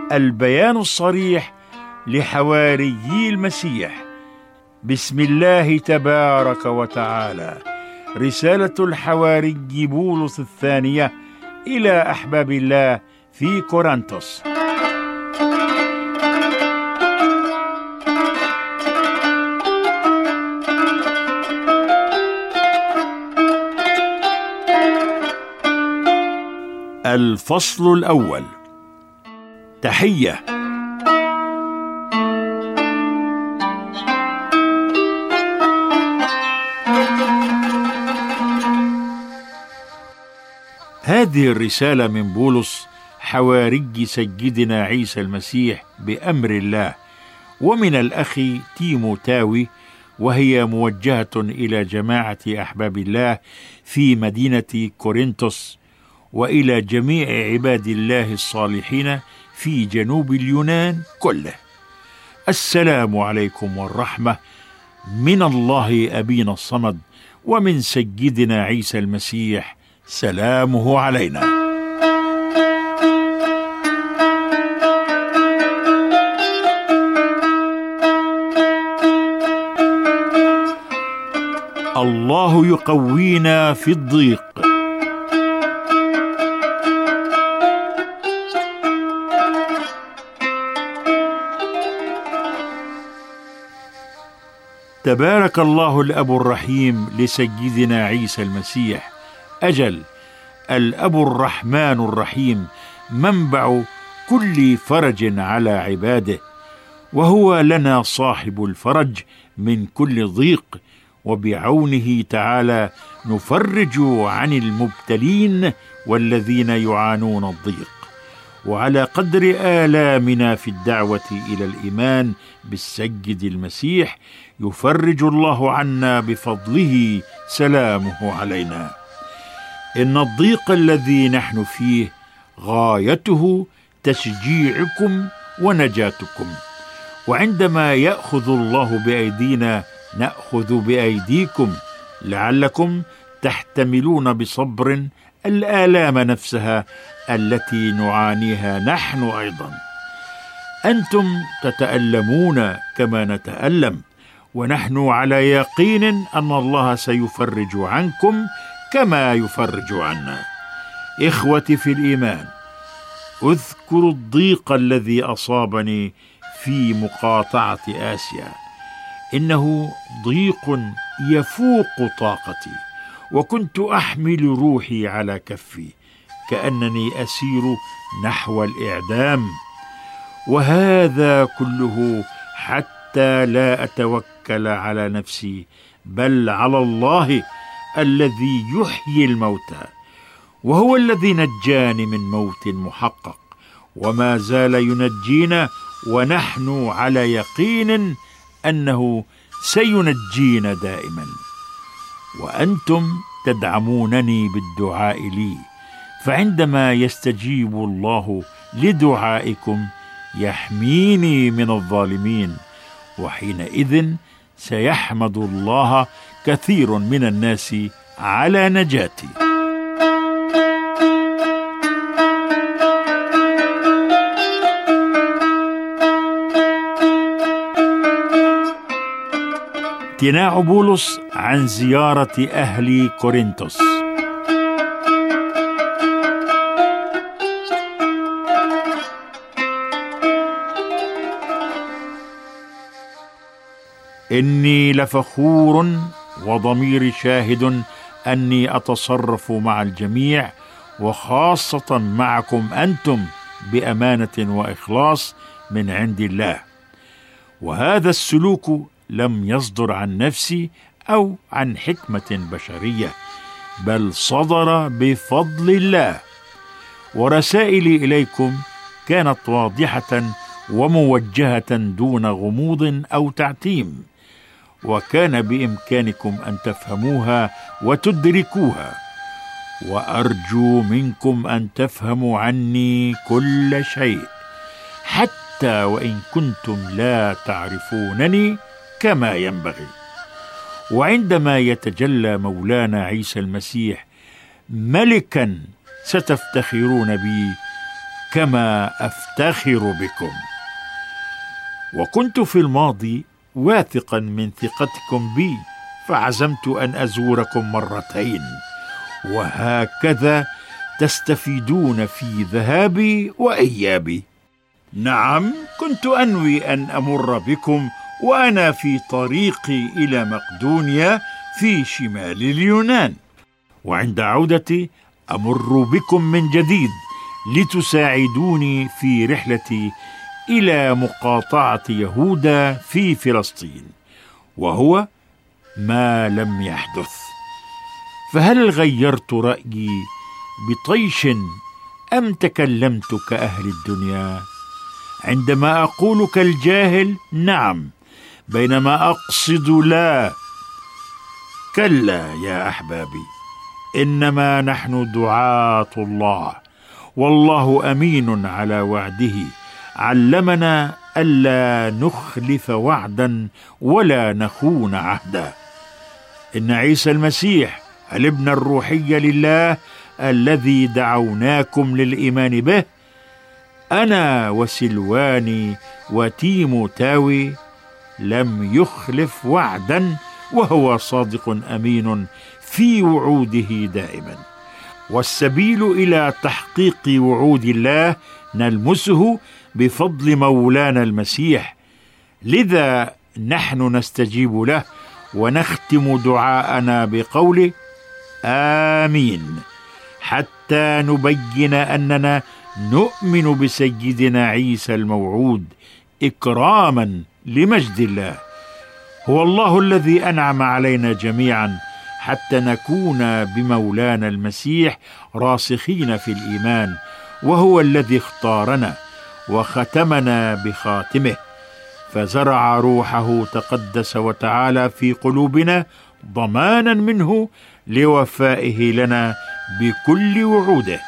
البيان الصريح لحواريي المسيح. بسم الله تبارك وتعالى. رسالة الحواري بولس الثانية إلى أحباب الله في كورنثوس. الفصل الأول. تحية. هذه الرسالة من بولس حواري سيدنا عيسى المسيح بأمر الله، ومن الأخ تيموتاوي، وهي موجهة إلى جماعة أحباب الله في مدينة كورنثوس، وإلى جميع عباد الله الصالحين في جنوب اليونان كله. السلام عليكم والرحمة من الله أبينا الصمد ومن سيدنا عيسى المسيح، سلامه علينا. الله يقوينا في الضيق. تبارك الله الأب الرحيم لسيدنا عيسى المسيح، أجل الأب الرحمن الرحيم، منبع كل فرج على عباده، وهو لنا صاحب الفرج من كل ضيق، وبعونه تعالى نفرج عن المبتلين والذين يعانون الضيق، وعلى قدر آلامنا في الدعوة إلى الإيمان بالسيد المسيح يفرج الله عنا بفضله، سلامه علينا. إن الضيق الذي نحن فيه غايته تشجيعكم ونجاتكم، وعندما يأخذ الله بأيدينا نأخذ بأيديكم، لعلكم تحتملون بصبر الآلام نفسها التي نعانيها نحن أيضا. أنتم تتألمون كما نتألم، ونحن على يقين أن الله سيفرج عنكم كما يفرج عنا. إخوتي في الإيمان، أذكر الضيق الذي أصابني في مقاطعة آسيا. إنه ضيق يفوق طاقتي، وكنت أحمل روحي على كفي كأنني أسير نحو الإعدام، وهذا كله حتى لا أتوكل على نفسي بل على الله الذي يحيي الموتى، وهو الذي نجاني من موت محقق وما زال ينجينا، ونحن على يقين أنه سينجينا دائما. وأنتم تدعمونني بالدعاء لي، فعندما يستجيب الله لدعائكم يحميني من الظالمين، وحينئذ سيحمد الله كثير من الناس على نجاتي. امتناع بولس عن زيارة أهل كورنثوس. إني لفخور وضميري شاهد أني أتصرف مع الجميع، وخاصة معكم أنتم، بأمانة وإخلاص من عند الله. وهذا السلوك لم يصدر عن نفسي أو عن حكمة بشرية، بل صدر بفضل الله. ورسائلي إليكم كانت واضحة وموجهة دون غموض أو تعتيم، وكان بإمكانكم أن تفهموها وتدركوها، وأرجو منكم أن تفهموا عني كل شيء، حتى وإن كنتم لا تعرفونني كما ينبغي. وعندما يتجلى مولانا عيسى المسيح ملكا ستفتخرون بي كما أفتخر بكم. وكنت في الماضي واثقا من ثقتكم بي، فعزمت أن أزوركم مرتين، وهكذا تستفيدون في ذهابي وإيابي. نعم، كنت أنوي أن أمر بكم وأنا في طريقي إلى مقدونيا في شمال اليونان، وعند عودتي أمر بكم من جديد لتساعدوني في رحلتي إلى مقاطعة يهوذا في فلسطين، وهو ما لم يحدث. فهل غيرت رأيي بطيش أم تكلمت كأهل الدنيا؟ عندما أقول كالجاهل نعم، بينما أقصد لا. كلا يا أحبابي، إنما نحن دعاة الله، والله أمين على وعده. علمنا ألا نخلف وعدا ولا نخون عهدا. إن عيسى المسيح الابن الروحي لله الذي دعوناكم للإيمان به، أنا وسلواني وتيموتاوي، لم يخلف وعدا، وهو صادق أمين في وعوده دائما. والسبيل إلى تحقيق وعود الله نلمسه بفضل مولانا المسيح، لذا نحن نستجيب له ونختم دعاءنا بقوله آمين، حتى نبين أننا نؤمن بسيدنا عيسى الموعود إكراما لمجد الله. هو الله الذي أنعم علينا جميعا حتى نكون بمولانا المسيح راسخين في الإيمان، وهو الذي اختارنا وختمنا بخاتمه، فزرع روحه تقدس وتعالى في قلوبنا ضمانا منه لوفائه لنا بكل وعوده.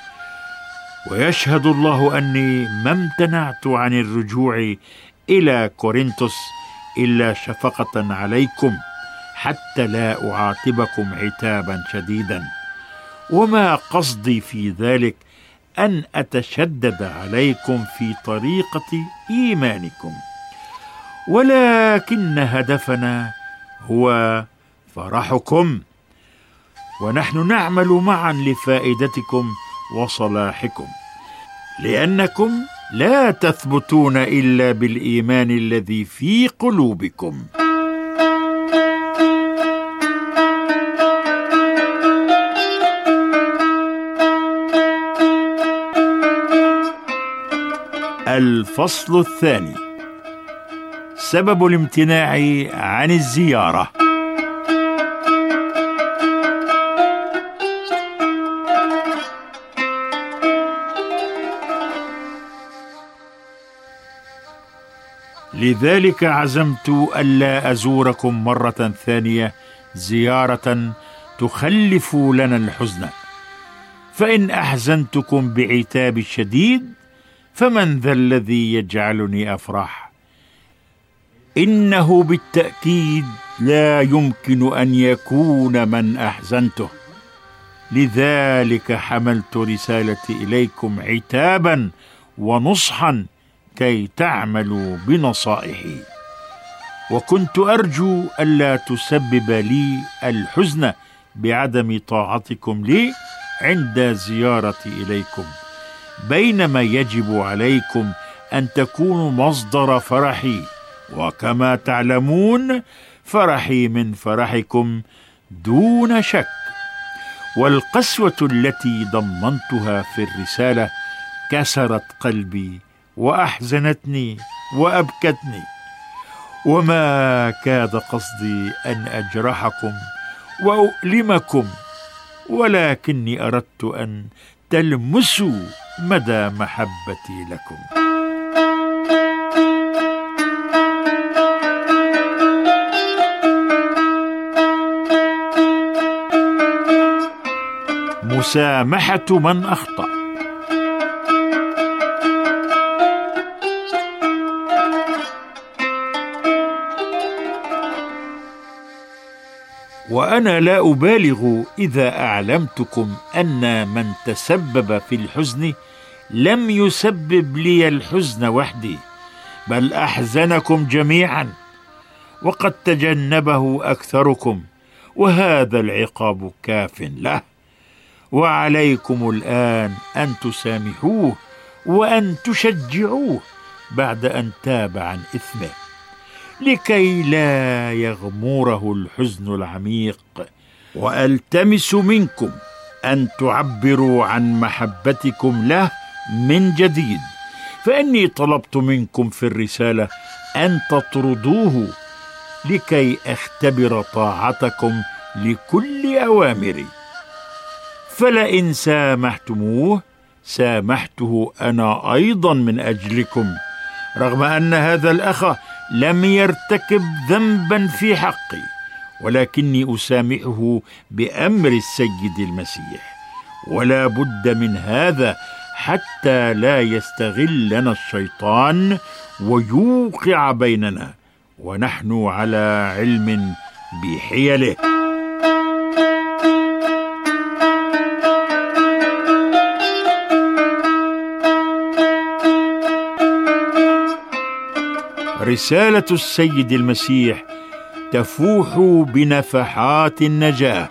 ويشهد الله أني ما امتنعت عن الرجوع إلى كورنثوس إلا شفقة عليكم، حتى لا أعاتبكم عتابا شديدا، وما قصدي في ذلك أن أتشدد عليكم في طريقة إيمانكم، ولكن هدفنا هو فرحكم، ونحن نعمل معا لفائدتكم وصلاحكم، لأنكم لا تثبتون إلا بالإيمان الذي في قلوبكم. الفصل الثاني: سبب الامتناع عن الزيارة. لذلك عزمت ألا أزوركم مرة ثانية زيارة تخلف لنا الحزن، فإن أحزنتكم بعتاب شديد فمن ذا الذي يجعلني أفرح؟ إنه بالتأكيد لا يمكن أن يكون من أحزنته، لذلك حملت رسالتي إليكم عتابا ونصحا كي تعملوا بنصائحي، وكنت أرجو ألا تسبب لي الحزن بعدم طاعتكم لي عند زيارتي إليكم، بينما يجب عليكم أن تكونوا مصدر فرحي، وكما تعلمون فرحي من فرحكم دون شك. والقسوة التي ضمنتها في الرسالة كسرت قلبي وأحزنتني وأبكتني، وما كاد قصدي أن أجرحكم وأؤلمكم، ولكني أردت أن تلمسوا مدى محبتي لكم. مسامحة من أخطأ. وأنا لا أبالغ إذا أعلمتكم أن من تسبب في الحزن لم يسبب لي الحزن وحدي، بل أحزنكم جميعا، وقد تجنبه أكثركم، وهذا العقاب كاف له. وعليكم الآن أن تسامحوه وأن تشجعوه بعد أن تاب عن إثمه، لكي لا يغمره الحزن العميق. وألتمس منكم أن تعبروا عن محبتكم له من جديد، فإني طلبت منكم في الرسالة أن تطردوه لكي أختبر طاعتكم لكل أوامري. فلئن سامحتموه سامحته أنا أيضا من أجلكم، رغم أن هذا الأخ لم يرتكب ذنبا في حقي، ولكني أسامحه بأمر السيد المسيح. ولا بد من هذا حتى لا يستغلنا الشيطان ويوقع بيننا، ونحن على علم بحيله. رسالة السيد المسيح تفوح بنفحات النجاة.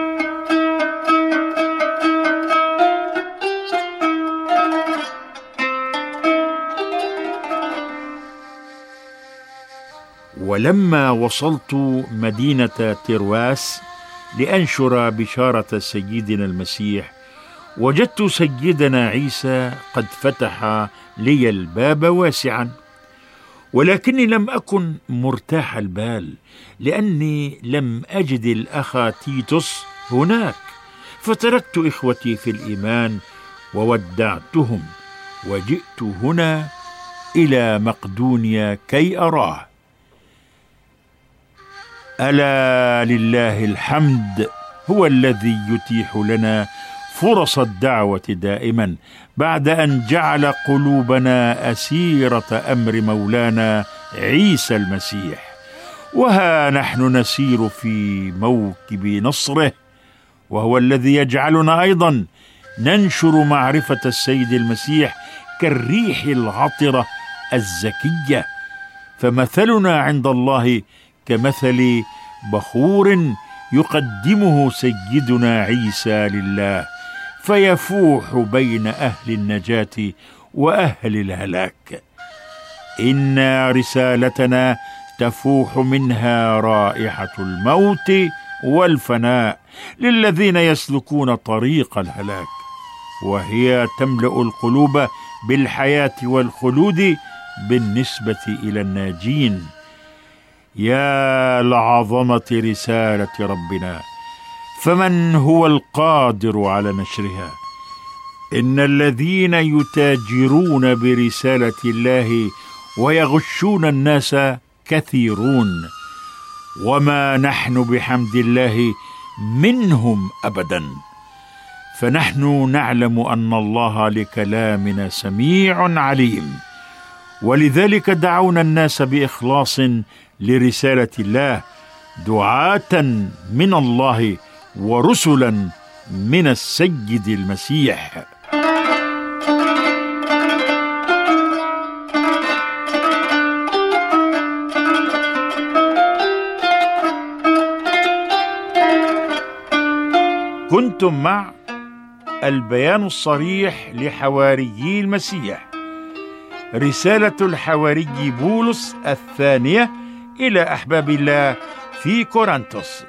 ولما وصلت مدينة ترواس لأنشر بشارة سيدنا المسيح، وجدت سيدنا عيسى قد فتح لي الباب واسعا، ولكني لم أكن مرتاح البال، لأني لم أجد الأخ تيتوس هناك، فتركت إخوتي في الإيمان وودعتهم، وجئت هنا إلى مقدونيا كي أراه. ألا لله الحمد، هو الذي يتيح لنا فرص الدعوة دائما، بعد أن جعل قلوبنا أسيرة أمر مولانا عيسى المسيح. وها نحن نسير في موكب نصره، وهو الذي يجعلنا أيضا ننشر معرفة السيد المسيح كالريح العطرة الزكية. فمثلنا عند الله كمثل بخور يقدمه سيدنا عيسى لله، فيفوح بين أهل النجاة وأهل الهلاك. إن رسالتنا تفوح منها رائحة الموت والفناء للذين يسلكون طريق الهلاك، وهي تملأ القلوب بالحياة والخلود بالنسبة إلى الناجين. يا لعظمة رسالة ربنا، فمن هو القادر على نشرها؟ إن الذين يتاجرون برسالة الله ويغشون الناس كثيرون، وما نحن بحمد الله منهم أبدا. فنحن نعلم أن الله لكلامنا سميع عليم، ولذلك دعونا الناس بإخلاص لرسالة الله، دعاة من الله ورسلا من السيد المسيح. كنتم مع البيان الصريح لحواريي المسيح، رسالة الحواري بولس الثانية إلى أحباب الله في كورنثوس.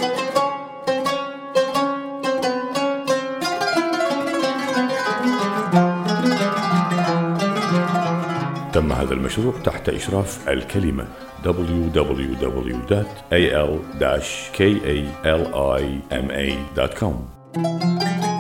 تم هذا المشروع تحت إشراف الكلمة www.al-kalima.com.